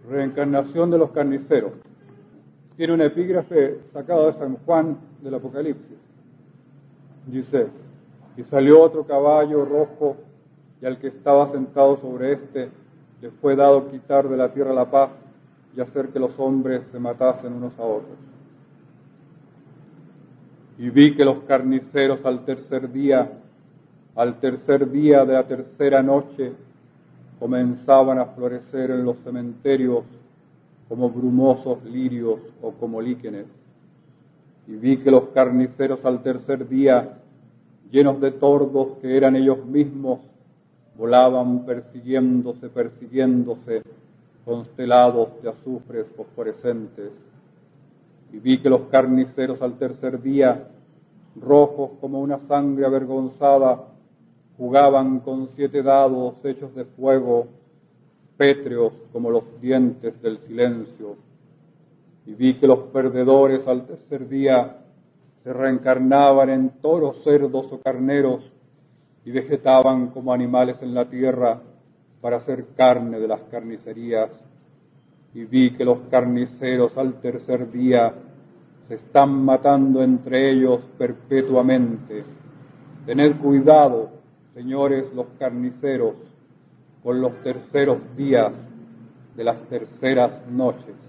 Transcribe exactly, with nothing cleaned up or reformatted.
Reencarnación de los carniceros. Tiene una epígrafe sacada de San Juan del Apocalipsis. Dice: y salió otro caballo rojo, y al que estaba sentado sobre éste le fue dado quitar de la tierra la paz y hacer que los hombres se matasen unos a otros. Y vi que los carniceros al tercer día, al tercer día de la tercera noche, comenzaban a florecer en los cementerios como brumosos lirios o como líquenes. Y vi que los carniceros al tercer día, llenos de tordos que eran ellos mismos, volaban persiguiéndose, persiguiéndose, constelados de azufres fosforescentes. Y vi que los carniceros al tercer día, rojos como una sangre avergonzada, jugaban con siete dados hechos de fuego, pétreos como los dientes del silencio. Y vi que los perdedores al tercer día se reencarnaban en toros, cerdos o carneros y vegetaban como animales en la tierra para hacer carne de las carnicerías. Y vi que los carniceros al tercer día se están matando entre ellos perpetuamente. Tened cuidado, señores los carniceros, con los terceros días de las terceras noches.